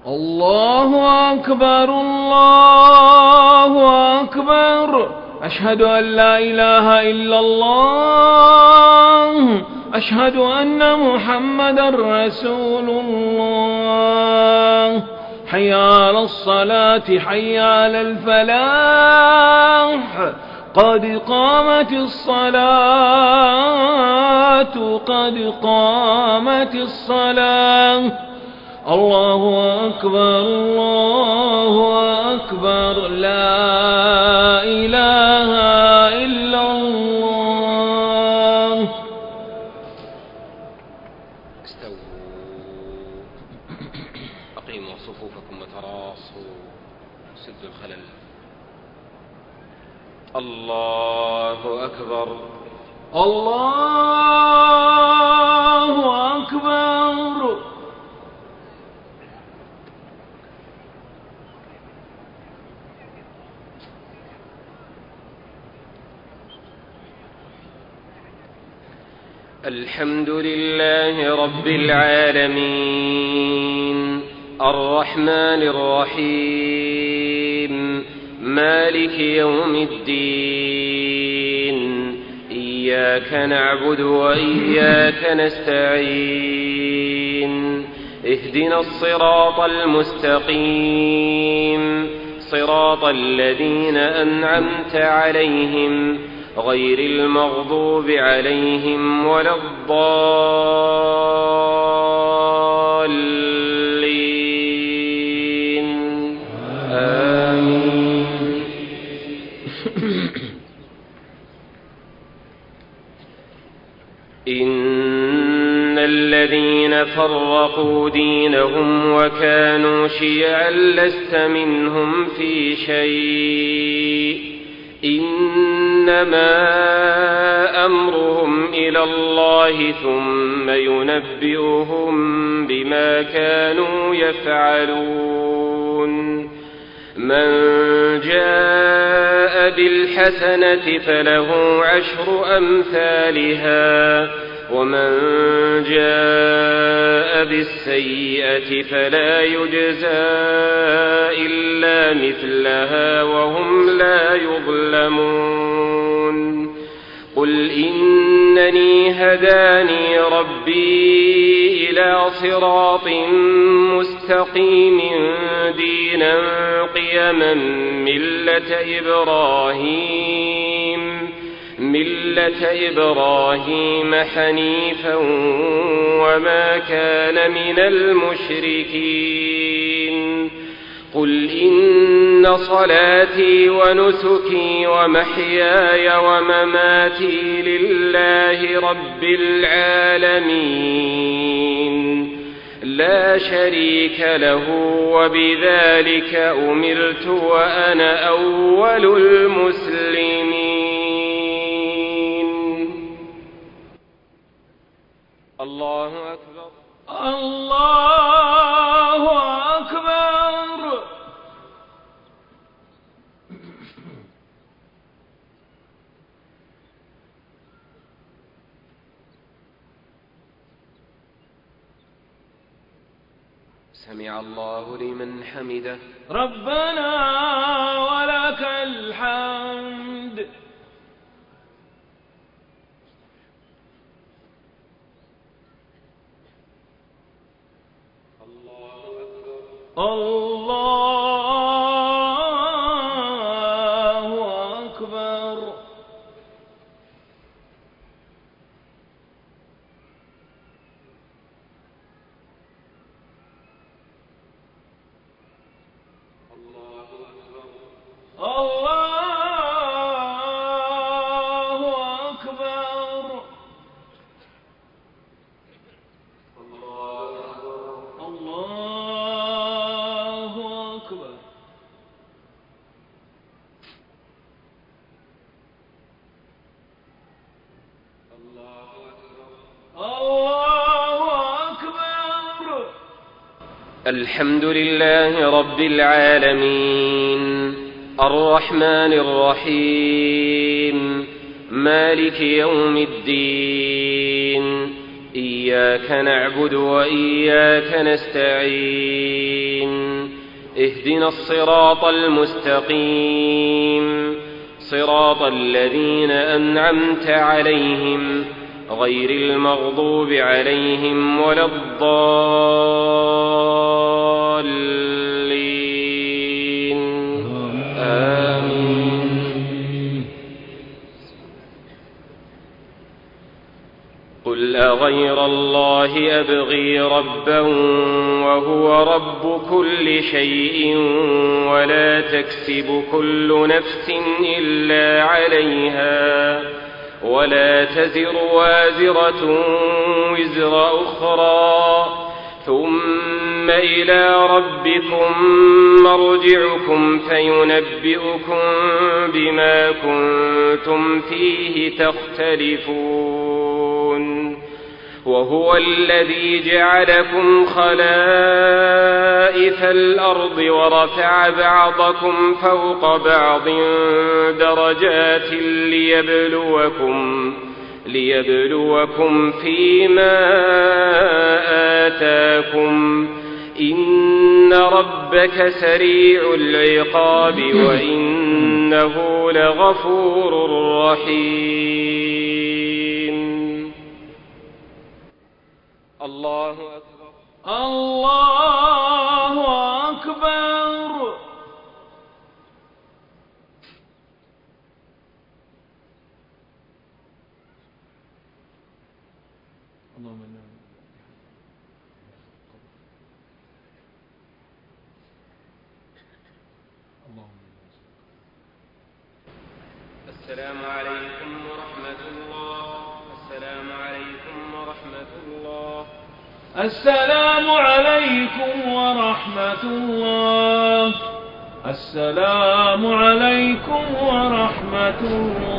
الله أكبر الله أكبر. أشهد أن لا إله إلا الله. أشهد أن محمدا رسول الله. حي على الصلاة حي على الفلاح. قد قامت الصلاة قد قامت الصلاة. الله أكبر الله أكبر. لا إله إلا الله. استووا. أقيموا صفوفكم وتراصوا. سدوا الخلل. الله أكبر الله أكبر. الحمد لله رب العالمين الرحمن الرحيم مالك يوم الدين. إياك نعبد وإياك نستعين. اهدنا الصراط المستقيم صراط الذين أنعمت عليهم غير المغضوب عليهم ولا الضالين. آمين. إن الذين فرقوا دينهم وكانوا شيعا لست منهم في شيء. إنما أمرهم إلى الله ثم ينبئهم بما كانوا يفعلون. من جاء بالحسنة فله 10 أمثالها ومن جاء بالسيئة فلا يجزى إلا مثلها وهم لا يظلمون. قل إنني هداني ربي إلى صراط مستقيم دينا قيما ملة إبراهيم حنيفا وما كان من المشركين. قل إن صلاتي ونسكي ومحياي ومماتي لله رب العالمين لا شريك له وبذلك أمرت وأنا أول المسلمين. الله أكبر الله أكبر. سمع الله لمن حمده. ربنا ولك الحمد. الله أكبر. الله أكبر. الله أكبر. الله أكبر. الحمد لله رب العالمين الرحمن الرحيم مالك يوم الدين. إياك نعبد وإياك نستعين اهدنا الصراط المستقيم صراط الذين أنعمت عليهم غير المغضوب عليهم ولا الضالين آمين. قل أغير الله أبغي ربا وهو رب كل شيء ولا تكسب كل نفس إلا عليها ولا تزر وازرة وزر أخرى ثم إلى ربكم مرجعكم فينبئكم بما كنتم فيه تختلفون وهو الذي جعلكم خلائف الأرض ورفع بعضكم فوق بعض درجات ليبلوكم فيما آتاكم إن ربك سريع العقاب وإنه لغفور رحيم. الله أكبر الله أكبر. السلام عليكم ورحمة الله. السلام عليكم ورحمة الله. السلام عليكم ورحمة الله. السلام عليكم ورحمة الله.